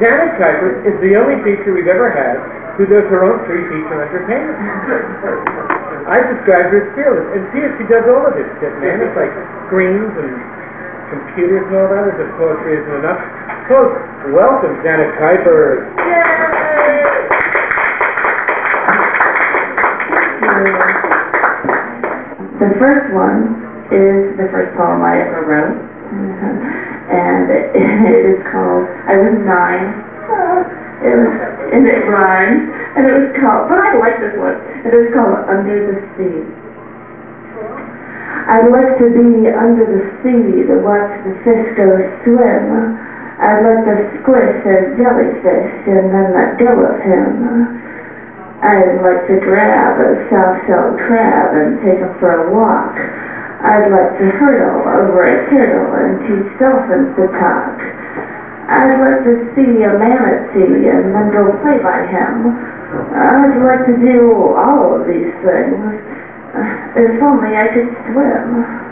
Janet Kuiper is the only teacher we've ever had who does her own free teacher entertainment. I described her as fearless, and she does all of this shit, man. It's like screens and computers and all that, as if poetry isn't enough. Folks, welcome Janet Kuiper. The first one is the first poem I ever wrote, and it is called, I was 9, and it rhymes, and it was called, but I like this one, and it was called Under the Sea. I'd like to be under the sea to watch the fish go swim. I'd like to squish a jellyfish and then let go of him. I'd like to grab a soft-shelled crab and take him for a walk. I'd like to hurdle over a turtle and teach dolphins to talk. I'd like to see a manatee and then go play by him. I'd like to do all of these things. If only I could swim.